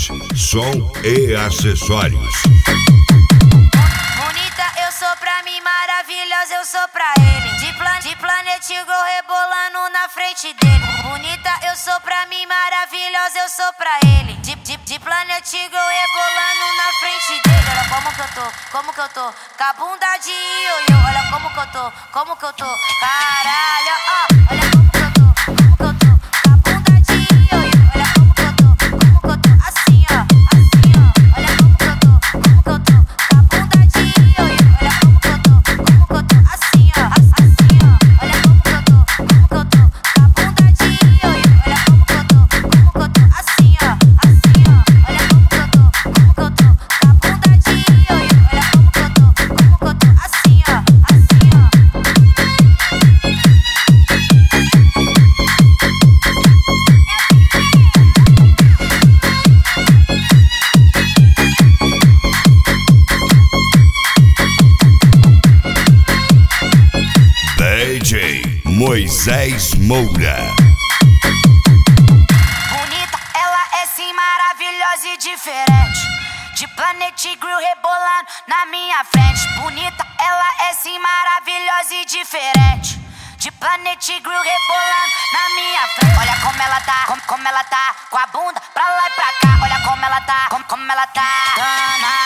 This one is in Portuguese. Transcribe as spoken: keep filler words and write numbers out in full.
som e acessórios. Bonita eu sou pra mim, maravilhosa eu sou pra ele. De, plan de Planet Girl rebolando na frente dele. Bonita eu sou pra mim, maravilhosa eu sou pra ele. De, de, de Planet Girl rebolando na frente dele. Olha como que eu tô, como que eu tô, com a bunda de ioiô. Olha como que eu tô, como que eu tô, caralho, ó. Olha como que eu tô, como que eu tô, com a bunda de ioiô. Olha como que eu tô, como que eu tô, assim ó, assim ó. Olha como que eu tô, como que eu tô, com a bunda de ioiô. Olha como que eu tô, como que eu tô, assim ó, assim ó. Olha como que eu tô, como que eu tô, com a bunda de ioiô. Olha como que eu tô, como que eu tô, assim ó, assim ó. Olha como que eu tô, como que eu tô, com a bunda de ioiô. Olha como que eu tô, como que eu tô, assim ó, assim ó. D J Moisés Moura. Bonita, ela é sim maravilhosa e diferente. De Planet Girl rebolando na minha frente. Bonita, ela é sim maravilhosa e diferente. De Planet Girl rebolando na minha frente. Olha como ela tá, como, como ela tá, com a bunda pra lá e pra cá. Olha como ela tá, como, como ela tá. Dana.